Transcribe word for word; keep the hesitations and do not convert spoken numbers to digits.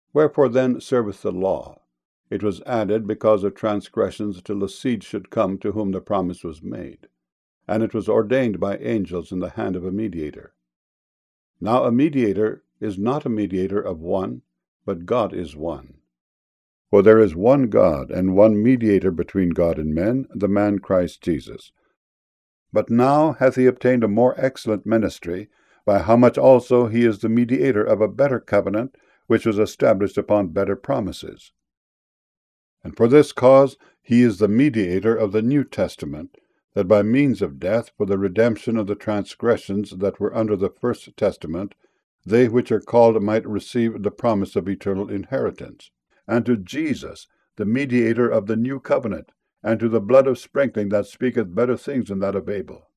Wherefore then serveth the law? It was added because of transgressions, till the seed should come to whom the promise was made. And it was ordained by angels in the hand of a mediator. Now a mediator is not a mediator of one, but God is one. For there is one God, and one mediator between God and men, the man Christ Jesus. But now hath he obtained a more excellent ministry, by how much also he is the mediator of a better covenant, which was established upon better promises. And for this cause he is the mediator of the New Testament, that by means of death, for the redemption of the transgressions that were under the first testament, they which are called might receive the promise of eternal inheritance. And to Jesus, the mediator of the new covenant, and to the blood of sprinkling that speaketh better things than that of Abel.